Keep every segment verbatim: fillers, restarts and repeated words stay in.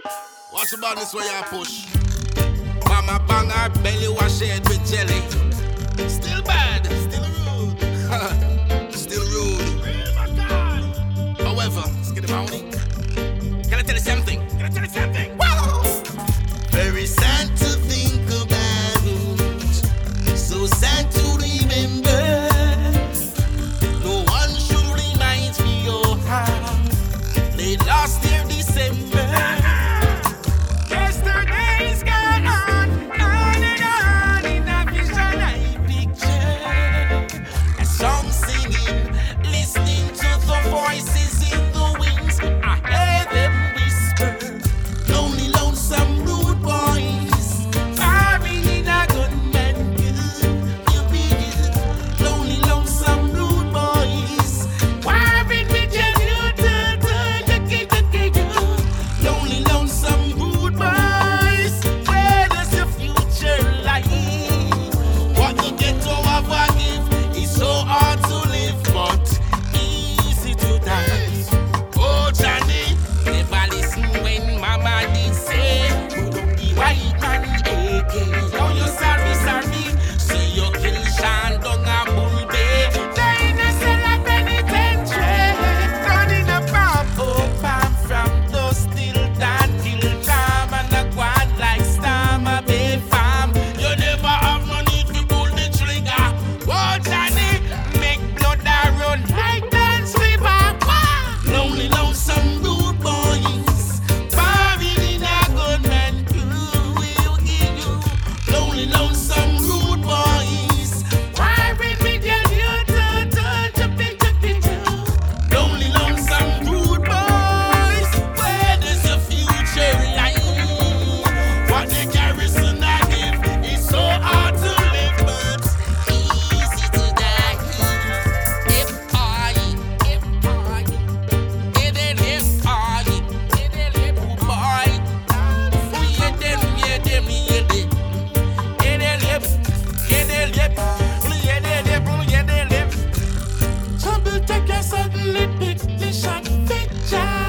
Watch about this way I push. Mama bang her belly, wash it with jelly. Still bad, still rude. Still rude. Real my God. However, let's get him out. Can I tell you something? Can I tell you something? Whoa! Very sad to think about it. So sad to remember. No one should remind me of how they lost their December. Yesterday's gone on, on and on in a vision I picture. A song singing, listening to the voices in the wings. I hear them whisper, lonely, lonesome, rude boys, farming in a gunman good. You be good, lonely, lonesome, rude boys, farming with your new lonely, lonesome, rude boys. Where does your future lie? What you get to have a give is so hard to live, but easy to die. Oh, Johnny, never listen when Mama did say, the white man A K. Oh, you sorry, sorry. See you kill Sean down a bull bay. They in a cell of penitentiary, running a pop, oh, palm from dust till that kill time and a quad like Starmer Bay Farm. You never have no need to pull the trigger. Oh, Johnny, make blood that run like dance river. Lonely, lonesome, rude boys, buried in a gunman crew. We'll give you lonely, lonesome, rude boys. Buried with your new to pick the picture. Lonely, lonesome, rude boys. Where does your future lie? What the garrison I give is so hard to live, but easy to die. If I, if I, it ain't if I, it ain't if boy. We ain't them, we ain't them, we ain't them. It ain't if, it ain't if, we ain't them, we ain't them. Trouble take a suddenly pick the shot picture.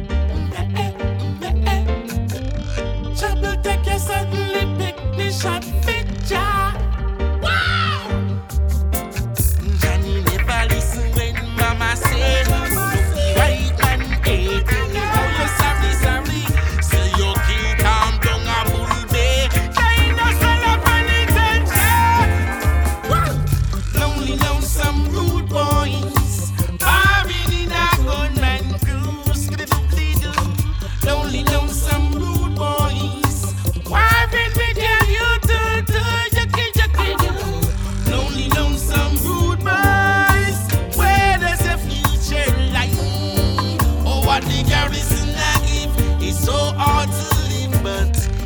Trouble take a suddenly pick the shot picture. Wow! Johnny never listen when Mama say, right man eight. Oh, you sorry, sorry. Say you kill Tom down a bull bay. They no sell up penitentiary. Lonely, lonesome, rude boys, buried in a gunman crew. Skidoo-doo-doo. Lonely, lonesome, rude boys, warring with your YouTube, you kill, you kill, you. Lonely, lonesome, rude boys. Where does your future lie? Oh, what the garrison I give is so hard to live, but